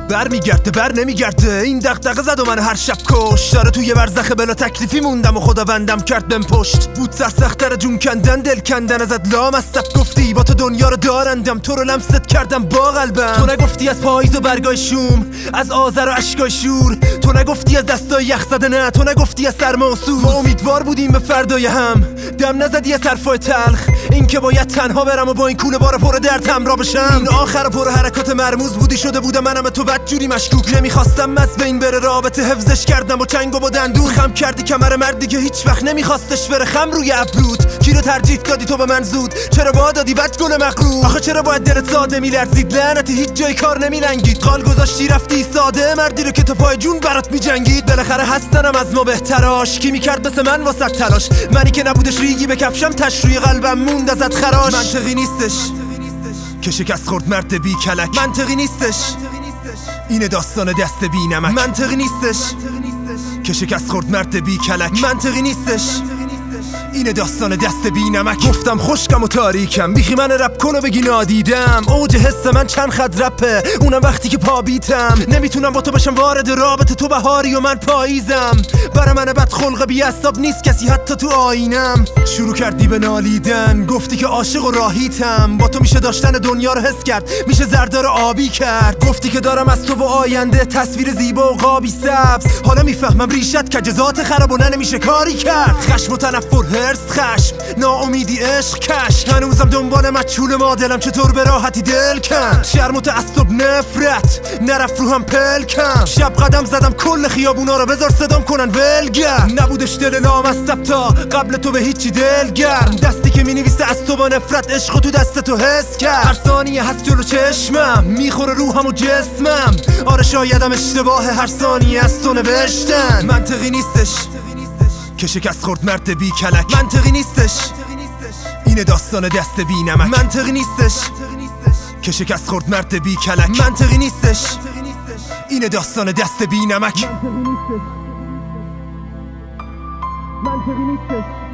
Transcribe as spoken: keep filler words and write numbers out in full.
بر میگرده بر نمیگرده این دغدغه زد و من هر شب کش داره توی برزخ بلا تکلیفی موندم و خداوندم کرد بهم پشت بود سرسختر جون کندن دل کندن ازت لامصب گفتی با تو دنیا رو دارندم تو رو لمست کردم با قلبم تو نگفتی از پاییز و برگای شوم از آذر و اشکای شور تو نگفتی از دستای یخ زده نه تو نگفتی از سرما و سوز ما امیدوار بودیم به فردای هم دم نزدی از حرفای تلخ این که باید تنها برم و با این کوله بار پر درد همراه بشم این آخر پر حرکات مرموز بودی شده بودم منم به تو بدجوری مشکوک نمیخواستم از بین بره رابطه حفظش کردم و چنگ و با دندون خم کردی کمر مردی که هیچ وقت نمیخواستش بره خم روی ابرود کی رو ترجیح دادی تو به من زود چرا با دادی بد گل مغرور آخه چرا باید دلت ساده میلرزید لعنتی هیچ جای کار نمیلنگید قال گذاشتی رفتی ساده مردی رو که تو پای جون برات میجنگید بالاخره هستنم از ما بهتراش کی میکرد مثل من واسه تلاش منی که نبودش ریگی به کفشم تش روی قلبم موند ازت خراش منطقی نیستش که شکست خورد مرد بی کلک منطقی نیستش اینه داستان دست بی نمک منطقی نیستش که شکست خورد مرد بی کلک منطقی نیستش اینه داستان دست بی نمک گفتم خشکم و تاریکم بیخی من رپ کن و بگی نادیدم اوج حس من چند خط رپه اونم وقتی که پا بیتم نمیتونم با تو بشم وارد رابطه تو بهاری و من پاییزم برای من بد خلق بی عصاب نیست کسی حتی تو آینم شروع کردی به نالیدن گفتی که عاشق و راهیتم با تو میشه داشتن دنیا رو حس کرد میشه زردار آبی کرد گفتی که دارم از تو و آینده تصویر زیبا و قابی سبز حالا میفهمم ریشت کجزات خراب و نمیشه کاری کرد خشم و تنفر هرس خشم ناامیدی عشق کش هنوزم دنبال مجهول ما دلم چطور به راحتی دل کن شرم و تعصب نفرت نرفت رو هم پلکم شب قدم زدم کل خیابونا رو بذار صدام کنن ولگر نبودش دل لامصب تا قبل تو به هیچی دلگرم دستی که مینویسه از تو با نفرت عشق تو دست تو حس کرد هر ثانیه هست جلو چشمم میخوره روحم و جسمم آره شایدم اشتباه هر ثانیه از تو نوشتن منطقی نیستش که شکست خورد مرد بی کلک منطقی نیستش اینه داستان دست بی نمک منطقی نیستش که شکست خورد مرد بی کلک منطقی نیستش اینه داستان دست بی نمک منطقی نیستش